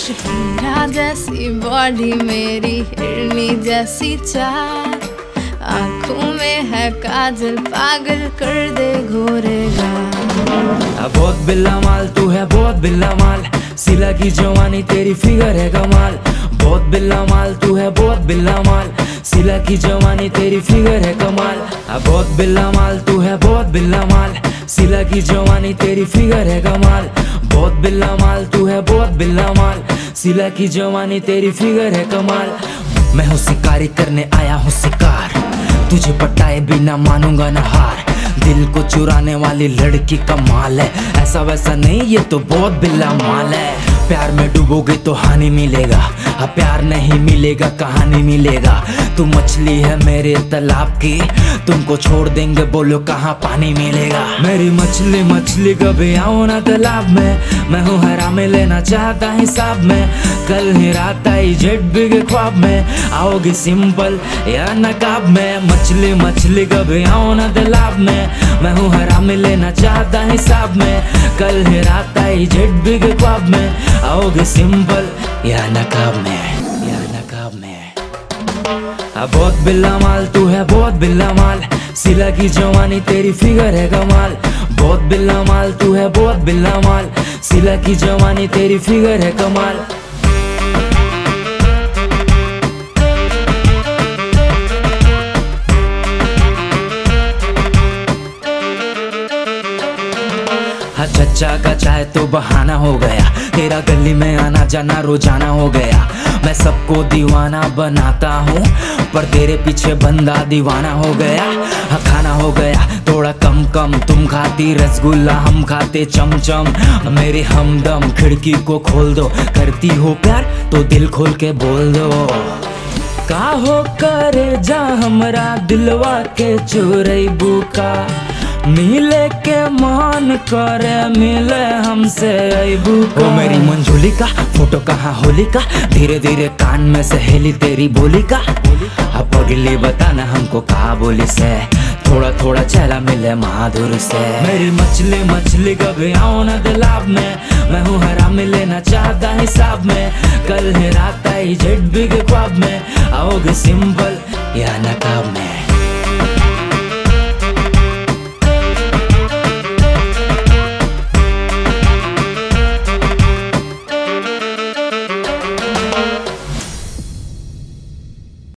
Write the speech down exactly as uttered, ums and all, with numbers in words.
हीरा जैसी बॉडी मेरी हिरनी जैसी चाल, आंखों में है काजल पागल कर दे घोरेगा। बहुत बिल्ला माल तू है बहुत बिल्ला माल, सिला की जवानी तेरी फिगर है कमाल। बहुत बिल्ला माल तू है बहुत बिल्ला माल, सिला की जवानी तेरी फिगर है कमाल। बहुत बिल्ला माल तू है बहुत बिल्ला माल, सिला की जवानी तेरी फिगर है कमाल। बहुत बिल्ला माल तू है बहुत बिल्ला माल, सिला की जवानी तेरी फिगर है कमाल। मैं हूँ शिकारी करने आया हूँ शिकार, तुझे पटाए बिना मानूंगा न हार। दिल को चुराने वाली लड़की का माल है, ऐसा वैसा नहीं ये तो बहुत बिल्ला माल है। प्यार में डूबोगे तो हानि मिलेगा, हाँ प्यार नहीं मिलेगा कहानी मिलेगा। तू मछली है मेरे तालाब की, तुमको छोड़ देंगे बोलो कहाँ पानी मिलेगा। मेरी मछली मछली कभी आओ ना तालाब में, मैं हूँ हरा में लेना चाहता हिसाब में। कल ही रात आई जेट भी के ख्वाब में, आओगी सिंपल या नकाब में। मछली मछली कभी आओ ना तालाब में, मैं हूँ हरा में लेना चाहता हिसाब में। कल ही रात आई जेट भी के ख्वाब में, आओगे सिंपल या नकाब में या नकाब में। बहुत बिल्ला माल तू है बहुत बिल्ला माल, सिला की जवानी तेरी फिगर है कमाल। बहुत बिल्ला माल तू है बहुत बिल्ला माल, सिला की जवानी तेरी फिगर है कमाल। चच्चा का चाहे तो बहाना हो गया, तेरा गली में आना जाना रोजाना हो गया। मैं सबको दीवाना बनाता हूँ, पर तेरे पीछे बंदा दीवाना हो गया। हाँ खाना हो गया थोड़ा कम कम, तुम खाती रसगुल्ला हम खाते चमचम। मेरे हमदम खिड़की को खोल दो, करती हो प्यार तो दिल खोल के बोल दो। काहो करे जा हमरा दिलवा के चोरई बुका, मिले के मान करे मिले हमसे अबू। ओ मेरी मंजूली का फोटो कहाँ होली का, धीरे धीरे कान में सहेली तेरी बोली का। अब अगली बताना हमको कहा बोली से, थोड़ा थोड़ा चला मिले माधुर से। मेरी मछली मछली कभी आओ ना तालाब में, मैं हूँ हरा में लेना चाहता हिसाब में। कल है रात आई जेट भी के ख्वाब में, आओगे सिंपल या नकाब में।